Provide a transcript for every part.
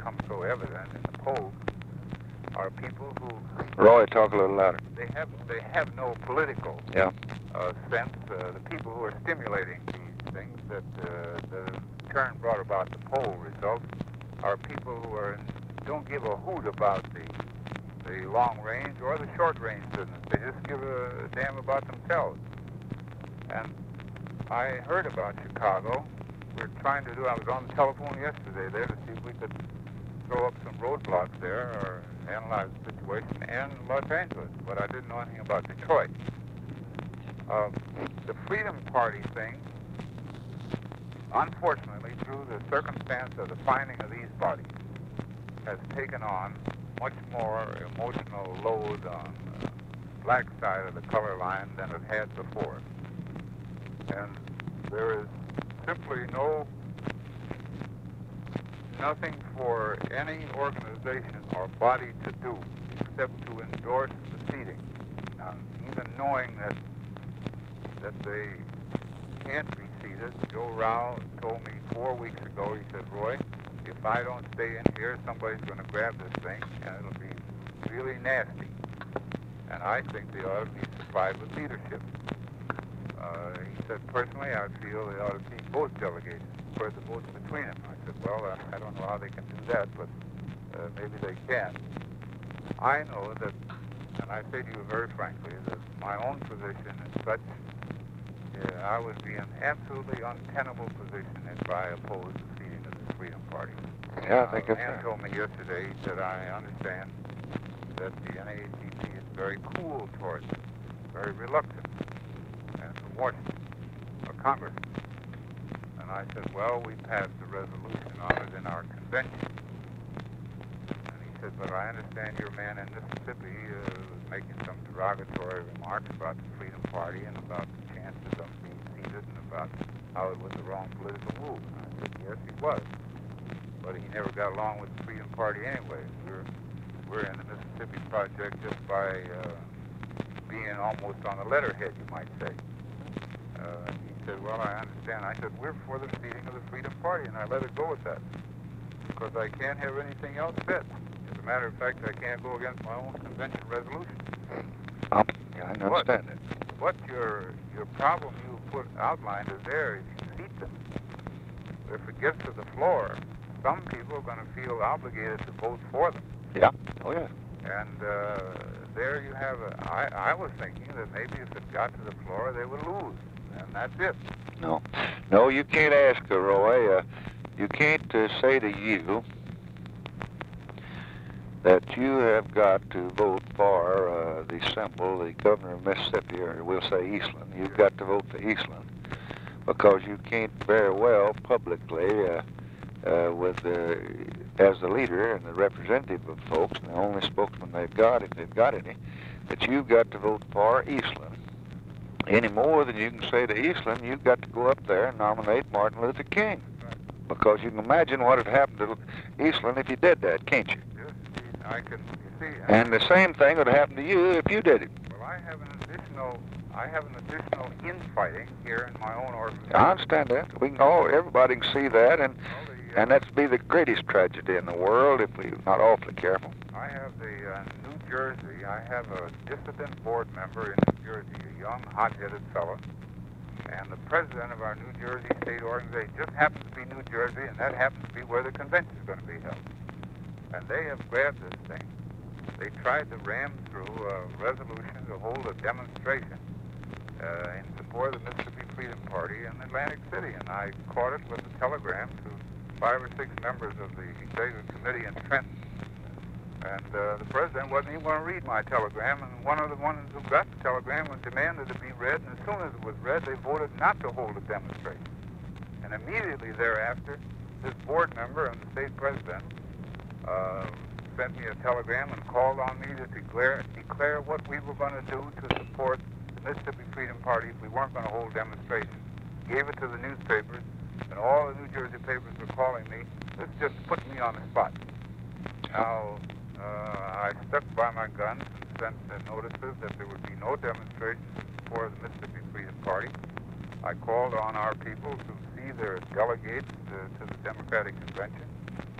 become so evident in the polls are people who... Roy, talk a little louder. They have no political sense. The people who are stimulating these things that the turn brought about the poll results are people who don't give a hoot about the long range or the short range business. They just give a damn about themselves. And I heard about Chicago. I was on the telephone yesterday there to see if we could throw up some roadblocks there or analyze the situation, and Los Angeles, but I didn't know anything about Detroit. The Freedom Party thing, unfortunately, through the circumstance of the finding of these bodies, has taken on much more emotional load on the black side of the color line than it had before. And there is simply nothing for any organization or body to do except to endorse the seating. Now, even knowing that they can't be seated, Joe Rao told me 4 weeks ago, he said, Roy, if I don't stay in here, somebody's going to grab this thing, and it'll be really nasty. And I think they ought to be supplied with leadership. He said, personally, I feel they ought to be both delegates, spread the votes between them. I said, well, I don't know how they can do that, but maybe they can. I know that, and I say to you very frankly, that my own position is such, I would be in an absolutely untenable position if I opposed the seating of the Freedom Party. Yeah, I think that's right. Told me yesterday, he said, I understand that the NAACP is very cool towards it, very reluctant, and from Washington, or Congress. And I said, well, we passed a resolution on it in our convention. And he said, but I understand your man in Mississippi was making some derogatory remarks about the Freedom Party and about the chances of being seated and about how it was the wrong political move. And I said, yes, he was. But he never got along with the Freedom Party anyway. We're in the Mississippi Project just by being almost on the letterhead, you might say. He said, well, I understand. I said, we're for the seating of the Freedom Party, and I let it go with that. Because I can't have anything else said. As a matter of fact, I can't go against my own convention resolution. Yeah, I understand it. What your problem you outlined is there if you seat them. If it gets to the floor, some people are going to feel obligated to vote for them. Yeah. Oh, yeah. And there you have I was thinking that maybe if it got to the floor, they would lose. And that's it. No, you can't ask her, Roy. You can't say to you that you have got to vote for the symbol, the governor of Mississippi, or we'll say Eastland. You've got to vote for Eastland because you can't very well publicly, as the leader and the representative of folks, and the only spokesman they've got, if they've got any, that you've got to vote for Eastland. Any more than you can say to Eastland, you've got to go up there and nominate Martin Luther King. Because you can imagine what would happen to Eastland if you did that, can't you? Yes, I can, you see. And the same thing would happen to you if you did it. Well, I have an additional infighting here in my own organization. I understand that. Everybody can see that, and that'd be the greatest tragedy in the world if we're not awfully careful. I have the New Jersey. I have a dissident board member in New Jersey, a young, hot-headed fellow. And the president of our New Jersey state organization just happens to be New Jersey, and that happens to be where the convention is going to be held. And they have grabbed this thing. They tried to ram through a resolution to hold a demonstration in support of the Mississippi Freedom Party in Atlantic City. And I caught it with a telegram to 5 or 6 members of the executive committee in Trenton. And the president wasn't even going to read my telegram, and one of the ones who got the telegram was demanded to be read, and as soon as it was read, they voted not to hold a demonstration. And immediately thereafter, this board member and the state president sent me a telegram and called on me to declare what we were going to do to support the Mississippi Freedom Party if we weren't going to hold demonstrations. Gave it to the newspapers, and all the New Jersey papers were calling me. This just put me on the spot. Now, I stuck by my guns and sent notices that there would be no demonstrations in support of the Mississippi Freedom Party. I called on our people to see their delegates to the Democratic Convention.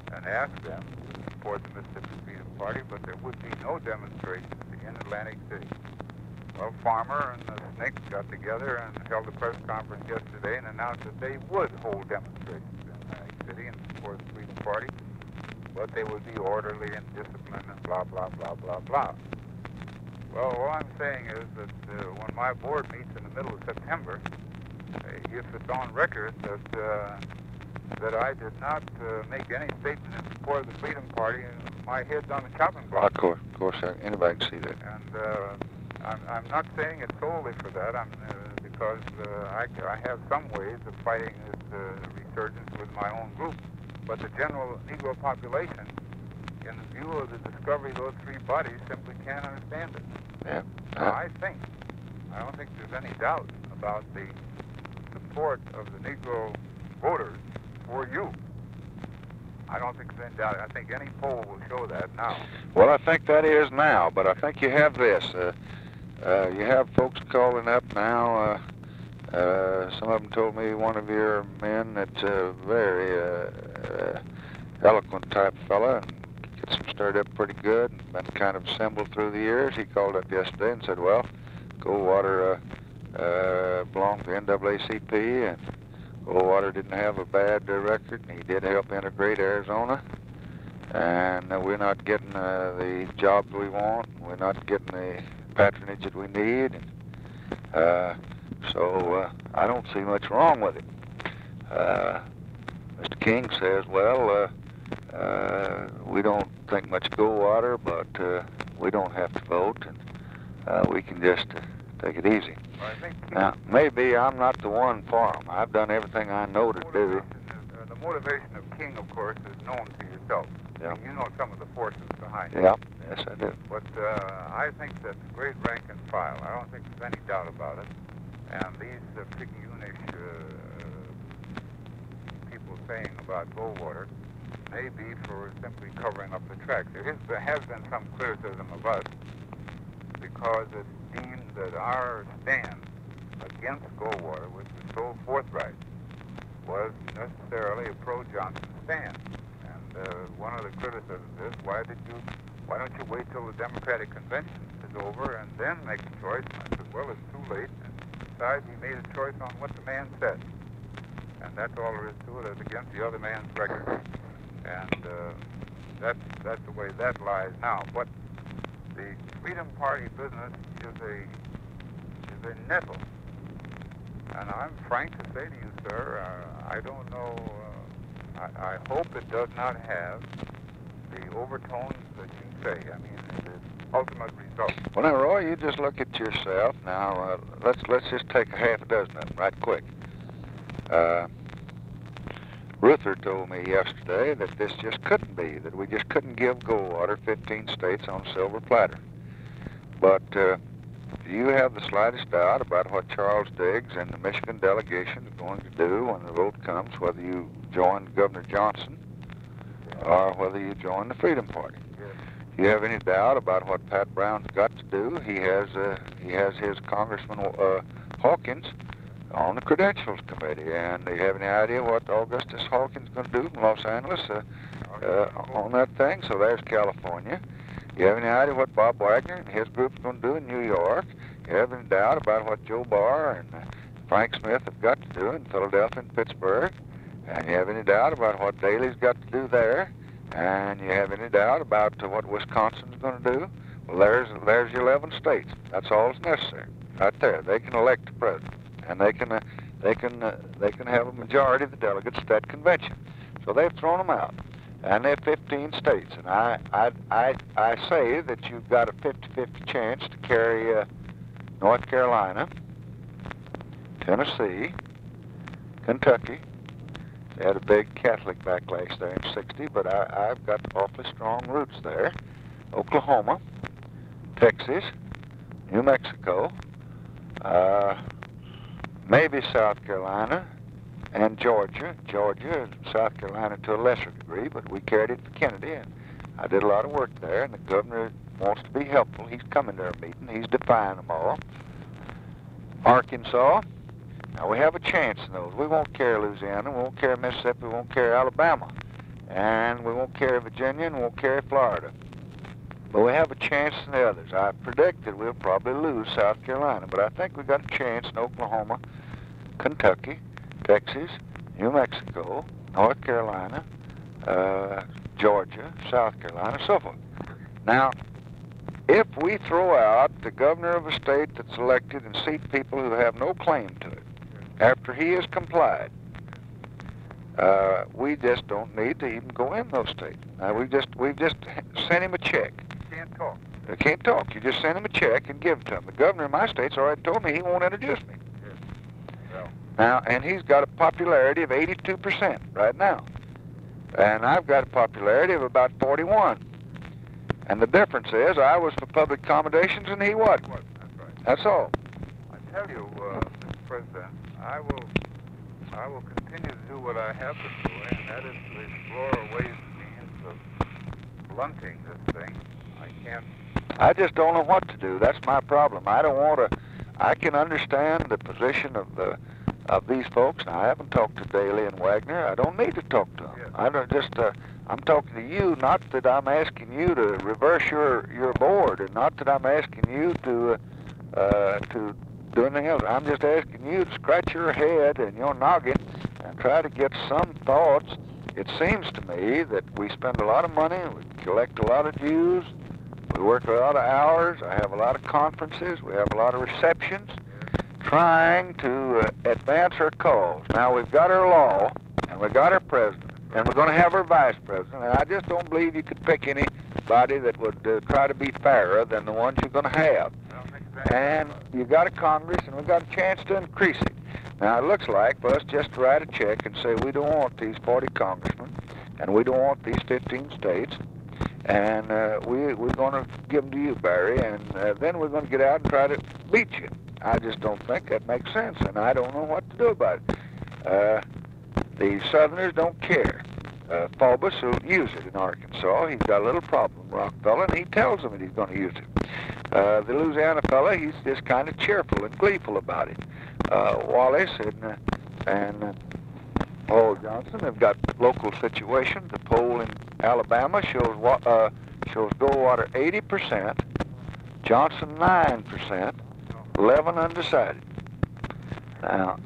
and ask them to support the Mississippi Freedom Party, but there would be no demonstrations in Atlantic City. Well, Farmer and the Snakes got together and held a press conference yesterday and announced that they would hold demonstrations in Atlantic City in support of the Freedom Party, but they would be orderly and disciplined and blah, blah, blah, blah, blah. Well, all I'm saying is that when my board meets in the middle of September, if it's on record that I did not make any statement in support of the Freedom Party, my head's on the chopping block. Of course, anybody can see that. And I'm not saying it solely for that, because I have some ways of fighting this resurgence with my own group. But the general Negro population, in view of the discovery of those three bodies, simply can't understand it. Yeah. Now, I don't think there's any doubt about the support of the Negro voters for you. I don't think there's any doubt. I think any poll will show that now. Well, I think that is now, but I think you have this. You have folks calling up now. Some of them told me one of your men that's a very eloquent type fella and gets them stirred up pretty good and been kind of assembled through the years. He called up yesterday and said, well, Goldwater belonged to NAACP, and Goldwater didn't have a bad record, and he did help integrate Arizona, and we're not getting the jobs we want, we're not getting the patronage that we need, and so I don't see much wrong with it. Mr. King says, well, we don't think much Goldwater, but we don't have to vote, and we can just take it easy. Well, I think Now, maybe I'm not the one for him. I've done everything I know to do. The motivation of King, of course, is known to yourself. Yeah. You know some of the forces behind it. Yeah, yes, I do. But I think that's great rank and file. I don't think there's any doubt about it. And these picayunish people saying about Goldwater may be for simply covering up the tracks. There has been some criticism of us because it's deemed that our stand against Goldwater, which was so forthright, was necessarily a pro-Johnson stand. And one of the criticisms is, why don't you wait till the Democratic Convention is over and then make a choice? And I said, well, it's too late. And besides, he made a choice on what the man said. And that's all there is to it, as against the other man's record. And that's the way that lies now. But the Freedom Party business is a nettle. And I'm frank to say to you, sir, I don't know, I hope it does not have the overtones that you say. I mean, the ultimate result. Well, now, Roy, you just look at yourself. Now, let's just take a half a dozen of them right quick. Ruther told me yesterday that this just couldn't be, that we just couldn't give Goldwater 15 states on a silver platter. But do you have the slightest doubt about what Charles Diggs and the Michigan delegation are going to do when the vote comes, whether you join Governor Johnson or whether you join the Freedom Party? Yes. Do you have any doubt about what Pat Brown's got to do? He has his Congressman Hawkins on the Credentials Committee, and do you have any idea what Augustus Hawkins is going to do in Los Angeles on that thing? So there's California. You have any idea what Bob Wagner and his group's going to do in New York? You have any doubt about what Joe Barr and Frank Smith have got to do in Philadelphia and Pittsburgh? And you have any doubt about what Daley's got to do there? And you have any doubt about what Wisconsin's going to do? Well, there's your 11 states. That's all that's necessary. Right there. They can elect a president, and they can have a majority of the delegates at that convention. So they've thrown them out. And they're 15 states, and I say that you've got a 50-50 chance to carry North Carolina, Tennessee, Kentucky. They had a big Catholic backlash there in '60, but I've got awfully strong roots there. Oklahoma, Texas, New Mexico, maybe South Carolina, and Georgia, and South Carolina to a lesser degree, but we carried it for Kennedy, and I did a lot of work there, and the governor wants to be helpful. He's coming to our meeting. He's defying them all. Arkansas, now we have a chance in those. We won't carry Louisiana, we won't carry Mississippi, we won't carry Alabama. and we won't carry Virginia, and we won't carry Florida. But we have a chance in the others. I predict that we'll probably lose South Carolina, but I think we've got a chance in Oklahoma, Kentucky, Texas, New Mexico, North Carolina, Georgia, South Carolina, so forth. Now, if we throw out the governor of a state that's elected and seat people who have no claim to it, after he has complied, we just don't need to even go in those states. We've just sent him a check. You can't talk. They can't talk. You just send him a check and give it to him. The governor of my state's already told me he won't introduce me. Yes. Well, Now, and he's got a popularity of 82% right now. And I've got a popularity of about 41. And the difference is I was for public accommodations and he wasn't. that's right. That's all. I tell you, Mr. President, I will continue to do what I have been doing, and that is to explore ways and means of blunting this thing. I just don't know what to do. That's my problem. I don't want to. I can understand the position of these folks. Now, I haven't talked to Daley and Wagner. I don't need to talk to them. Yes. I don't just. I'm talking to you. Not that I'm asking you to reverse your board, and not that I'm asking you to do anything else. I'm just asking you to scratch your head and your noggin and try to get some thoughts. It seems to me that we spend a lot of money, we collect a lot of dues, we work a lot of hours, I have a lot of conferences, we have a lot of receptions, trying to advance our cause. Now, we've got our law, and we've got our president, and we're going to have our vice president, and I just don't believe you could pick anybody that would try to be fairer than the ones you're going to have. And you've got a Congress, and we've got a chance to increase it. Now, it looks like for us just to write a check and say we don't want these 40 congressmen, and we don't want these 15 states, and we're going to give them to you, Barry, and then we're going to get out and try to beat you. I just don't think that makes sense, and I don't know what to do about it. The Southerners don't care. Faubus will use it in Arkansas. He's got a little problem, Rockefeller, and he tells them that he's going to use it. The Louisiana fella, he's just kind of cheerful and gleeful about it. Wallace and Johnson have got local situation. The poll in Alabama shows Goldwater 80%, Johnson 9%, 11 undecided. Now,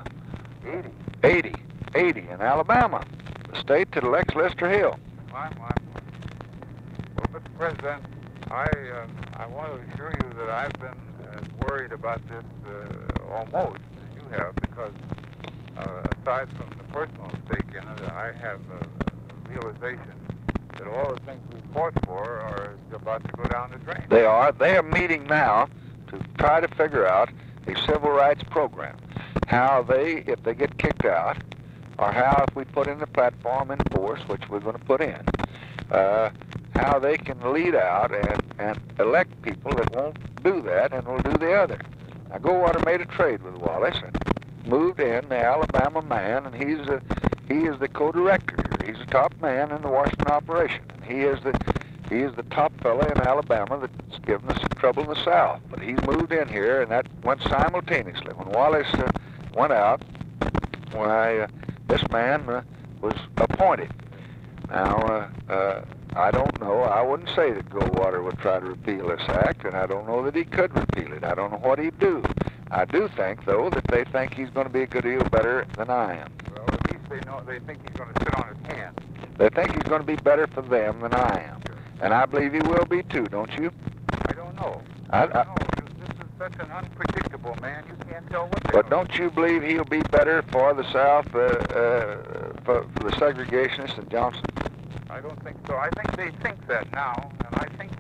80 in Alabama, the state that elects Lester Hill. Well, Mr. President, I want to assure you that I've been as worried about this almost as you have, because aside from the personal stake in it, I have a realization that all the things we fought for are about to go down the drain. They are. They are meeting now to try to figure out a civil rights program. How they, if they get kicked out, or how if we put in the platform in force, which we're going to put in, how they can lead out and elect people that won't do that and will do the other. Now, Goldwater made a trade with Wallace and moved in the Alabama man, and he is the co-director. He's the top man in the Washington operation. And he is the top fella in Alabama that's given us trouble in the South. But he's moved in here, and that went simultaneously. When Wallace went out, why, this man was appointed. Now, I don't know. I wouldn't say that Goldwater would try to repeal this act, and I don't know that he could repeal it. I don't know what he'd do. I do think, though, that they think he's going to be a good deal better than I am. Well, at least they think he's going to sit on his hands. They think he's going to be better for them than I am. And I believe he will be, too, don't you? I don't know. I don't know. This is such an unpredictable man. You can't tell what they're But don't you believe he'll be better for the South, for the segregationists than Johnson? I don't think so. I think they think that now, and I think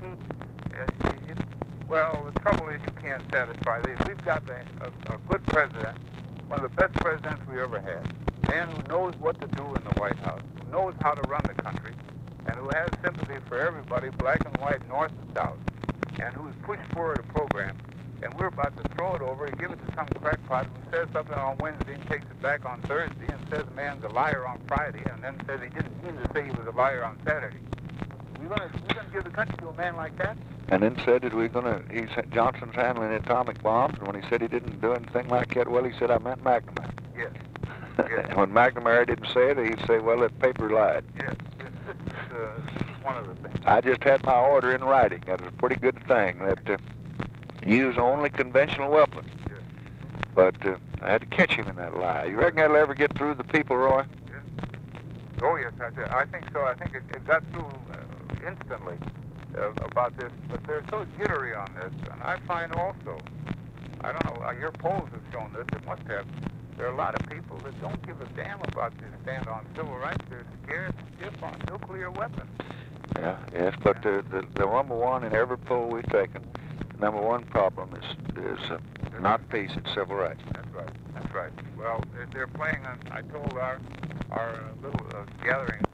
well, the trouble is you can't satisfy these. We've got a good president, one of the best presidents we ever had, a man who knows what to do in the White House, who knows how to run the country, and who has sympathy for everybody, black and white, north and south, and who's pushed forward a program, and we're about to throw it over and give it to some crackpot who says something on Wednesday and takes it back on Thursday and says the man's a liar on Friday and then says he didn't mean to say he was a liar on Saturday. We're going to give the country to a man like that? And then said that Johnson's handling atomic bombs, and when he said he didn't do anything like that, well, he said, I meant McNamara. Yes. Yes. When McNamara didn't say it, he'd say, well, that paper lied. Yes, this is one of the things. I just had my order in writing. That was a pretty good thing, that use only conventional weapons. Yes. But I had to catch him in that lie. You reckon that'll ever get through the people, Roy? Yes. Oh, yes, I think so. I think it got through instantly about this, but they're so jittery on this. And I find also, I don't know, your polls have shown this, it must have, there are a lot of people that don't give a damn about this stand on civil rights. They're scared stiff on nuclear weapons. Yeah, yes, but the number one in every poll we've taken, the number one problem is not peace, it's civil rights. That's right. That's right. Well, they're playing on, I told our little gathering